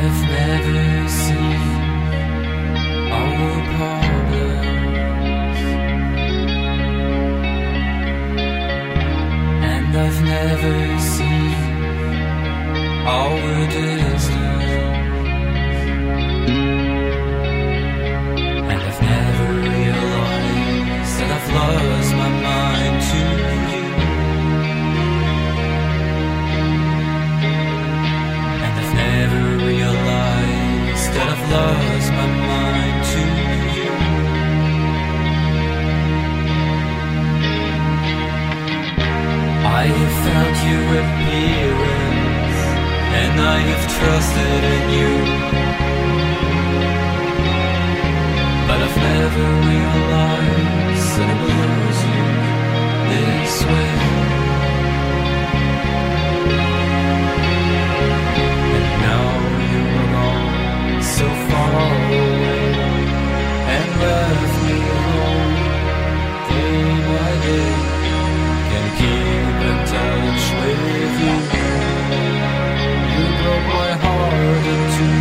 I've never seen our problems, and I've never seen our distance, and I've never realized that I've lost my mind to you, and I've never realized that I've lost my mind to you. I have found your appearance, and I have trusted in you, but I've never realized that I will lose you this way. And now you are gone so far away, and left me alone day by day. Can keep in touch with you. You broke my heart in two.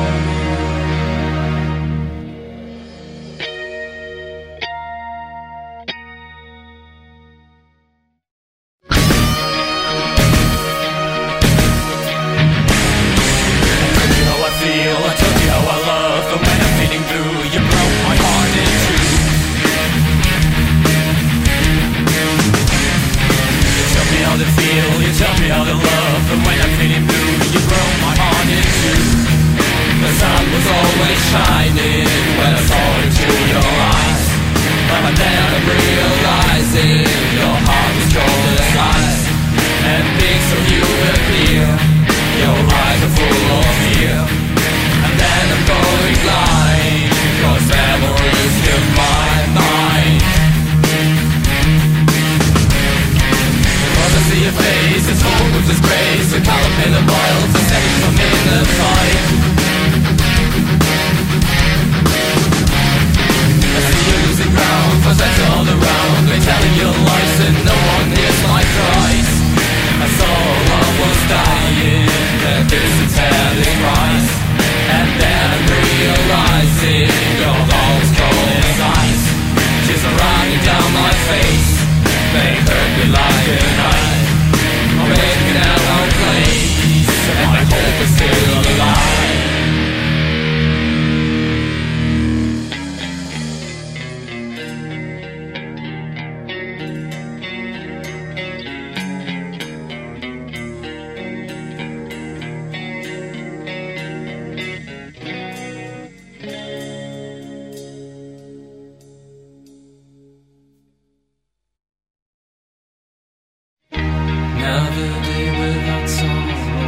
Another day without sorrow,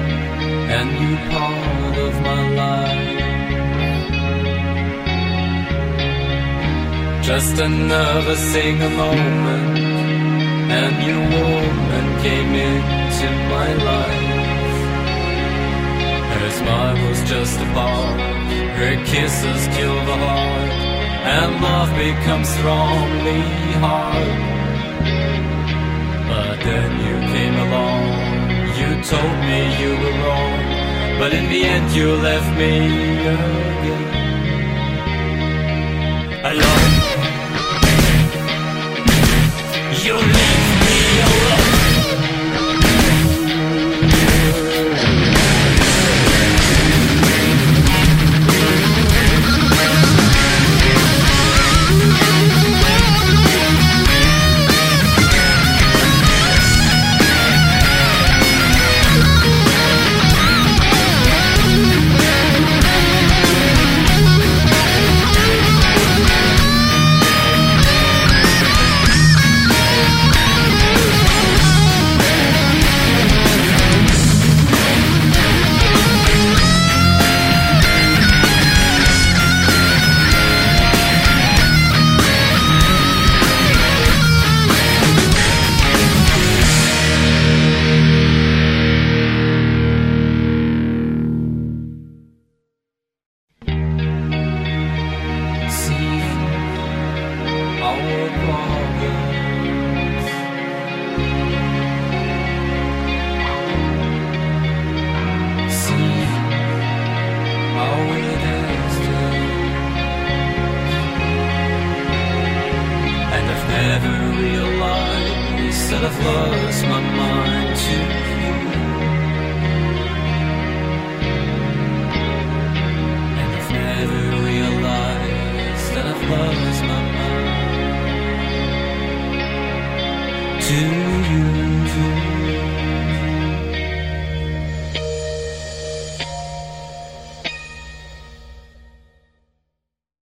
a new part of my life. Just another single moment, a new woman came into my life. Her smile was just a part, her kisses kill the heart, and love becomes strongly hard. But then you came along, you told me you were wrong, but in the end you left me again alone. You leave me alone. I've lost my mind to